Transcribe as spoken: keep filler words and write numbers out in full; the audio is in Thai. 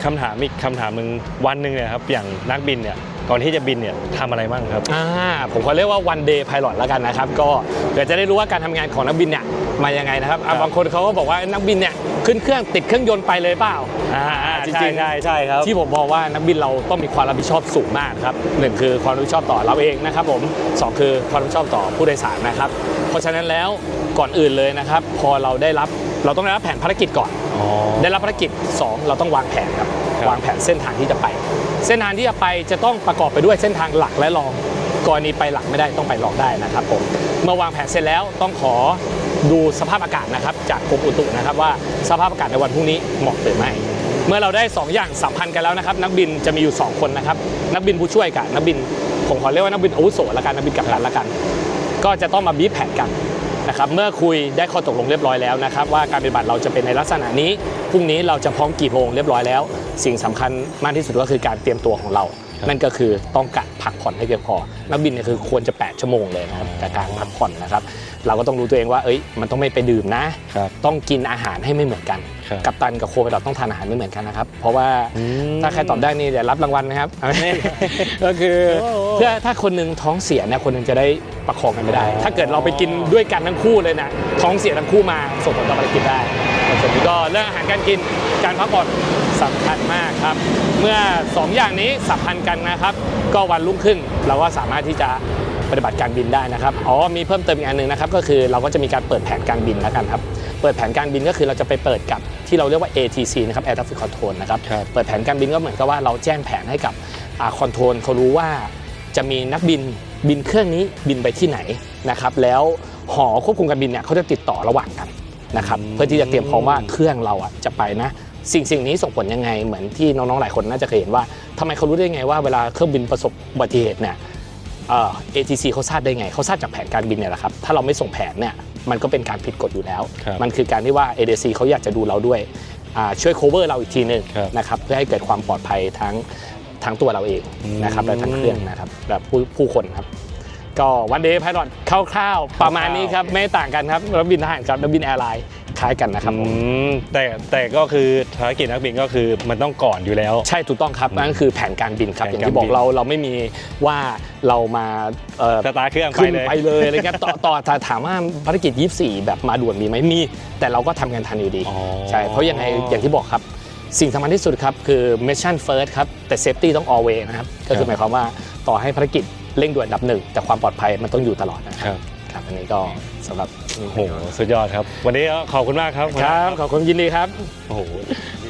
คำถามอีกคำถามนึงวันนึงเนี่ยครับอย่างนักบินเนี่ยก่อนที่จะบินเนี่ยทำอะไรบ้างครับอ่าผมขอเรียกว่า one day pilot แล้วกันนะครับก็เดี๋ยวจะได้รู้ว่าการทำงานของนักบินเนี่ยมายังไงนะครับบางคนเขาก็บอกว่านักบินเนี่ยขึ้นเครื่องติดเครื่องยนต์ไปเลยเปล่าอ่าจริงๆใช่ใช่ครับที่ผมบอกว่านักบินเราต้องมีความรับผิดชอบสูงมากครับหนึ่งคือความรับผิดชอบต่อเราเองนะครับผมสองคือความรับผิดชอบต่อผู้โดยสารนะครับเพราะฉะนั้นแล้วก่อนอื่นเลยนะครับพอเราได้รับเราต้องได้รับแผนภารกิจก่อนได้รับภารกิจสองเราต้องวางแผนครับวางแผนเส้นทางที่จะไปเส้นทางที่จะไปจะต้องประกอบไปด้วยเส้นทางหลักและรองกรณีไปหลักไม่ได้ต้องไปรองได้นะครับผมเมื่อวางแผนเสร็จแล้วต้องขอดูสภาพอากาศนะครับจากกรมอุตุนะครับว่าสภาพอากาศในวันพรุ่งนี้เหมาะหรือไม่เมื่อเราได้สองอย่างสัมพันธ์กันแล้วนะครับนักบินจะมีอยู่สองคนนะครับนักบินผู้ช่วยกับนักบินผมขอเรียกว่านักบินอาวุโสละกันนักบินกัปตันละกันก็จะต้องมาบีบแผนกันนะครับเมื่อคุยได้ข้อตกลงเรียบร้อยแล้วนะครับว่าการปฏิบัติเราจะเป็นในลักษณะนี้พรุ่งนี้เราจะพร้อมกี่โมงเรียบร้อยแล้วสิ่งสำคัญมากที่สุดก็คือการเตรียมตัวของเรานั่นก็คือต้องการพักผ่อนให้เพียงพอนักบินเนี่ยคือควรจะแปดชั่วโมงเลยนะครับกับการพักผ่อนนะครับเราก็ต้องรู้ตัวเองว่าเอ้ยมันต้องไม่ไปดื่มนะต้องกินอาหารให้ไม่เหมือนกันกัปตันกับโค้ชเราต้องทานอาหารไม่เหมือนกันนะครับเพราะว่าถ้าใครตอบได้นี่เดี๋ยวรับรางวัลนะครับก็คือเพื่อถ้าคนนึงท้องเสียเนี่ยคนนึงจะได้ประคองกันไม่ได้ถ้าเกิดเราไปกินด้วยกันทั้งคู่เลยนะท้องเสียทั้งคู่มาส่งผลต่อภารกิจได้ส่วนนี้ก็เรื่องอาหารการกินการพักผ่อนสำคัญมากครับเมื่อสองอย่างนี้สัมพันธ์กันนะครับก็วันรุ่งขึ้นเราก็สามารถที่จะปฏิบัติการบินได้นะครับอ๋อมีเพิ่มเติมอีกอันนึงนะครับก็คือเราก็จะมีการเปิดแผนการบินแล้วกันครับเปิดแผนการบินก็คือเราจะไปเปิดกับที่เราเรียกว่า เอ ที ซี นะครับ Air Traffic Control นะครับเปิดแผนการบินก็เหมือนกับว่าเราแจ้งแผนให้กับคอนโทรลเขารู้ว่าจะมีนักบินบินเครื่องนี้บินไปที่ไหนนะครับแล้วหอควบคุมการบินเนี่ยเขาจะติดต่อระหว่างกันนะครับเพื่อที่จะเตรียมพร้อมว่าเครื่องเราอ่ะจะไปนะสิ่งสิ่งนี้ส่งผลยังไงเหมือนที่น้องๆหลายคนน่าจะเคยเห็นว่าทำไมเขารู้ได้ไงว่าเวลาเครื่องบินประสบอุบัติเหตุเนี่ยเอ่อ เอ ที ซี เขาทราบได้ไงเขาทราบจากแผนการบินเนี่ยแหละครับถ้าเราไม่ส่งแผนเนี่ยมันก็เป็นการผิดกฎอยู่แล้วมันคือการที่ว่า เอ ที ซี เขาอยากจะดูเราด้วยช่วย cover เราอีกทีนึงนะครับเพื่อให้เกิดความปลอดภัยทั้งทั้งตัวเราเองนะครับและทั้งเครื่องนะครับและผู้ผู้คนครับก็วันเดย์ไพลอตคร่าวๆประมาณนี้ครับไม่ต่างกันครับนักบินทหารกับนักบินแอร์ไลน์คล้ายกันนะครับแต่แต่ก็คือภารกิจนักบินก็คือมันต้องก่อนอยู่แล้วใช่ถูกต้องครับนั่นคือแผนการบินครับอย่างที่บอกเราเราไม่มีว่าเรามาสตาร์ทเครื่องไปเลยไปเลยอะไรเงี้ยต่อต่อถามว่าภารกิจยี่สิบสี่แบบมาด่วนมีไหมมีแต่เราก็ทำงานทันอยู่ดีใช่เพราะยังไงอย่างที่บอกครับสิ่งสำคัญที่สุดครับคือ mission first ครับแต่ safety ต้อง always นะครับก็คือหมายความว่าต่อให้ภารกิจเร่งด่วนอันดับหนึ่งแต่ความปลอดภัยมันต้องอยู่ตลอดนะครับครับอันนี้ก็สำหรับโอ้โหสุดยอดครับวันนี้ขอบคุณมากครับครับขอบคุณยินดีครับโอ้โห